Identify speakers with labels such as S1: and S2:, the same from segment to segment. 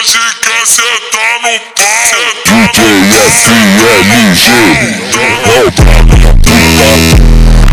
S1: hoje quer sentar no pau.
S2: DJ FLG, é o brabo da puta.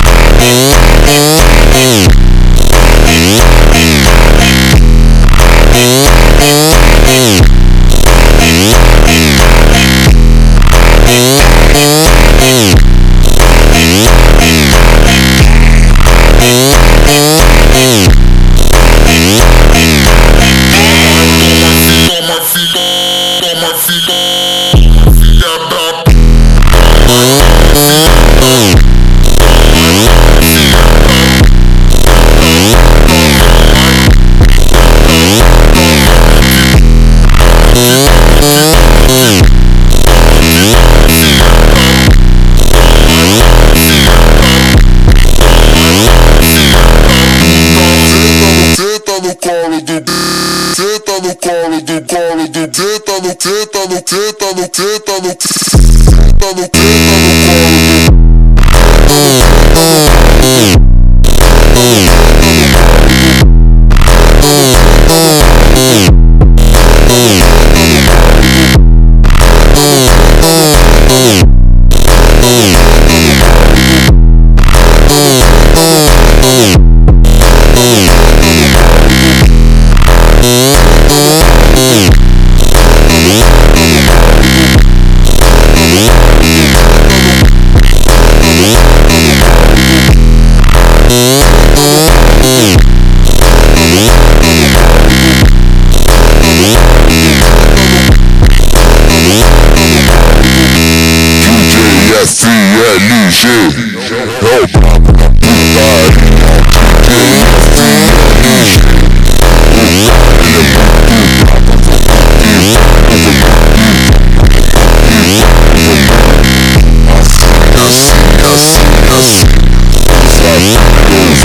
S2: FLG, é o brabo da putaria. DJ FLG, o cara ele é muito brabo. Assim,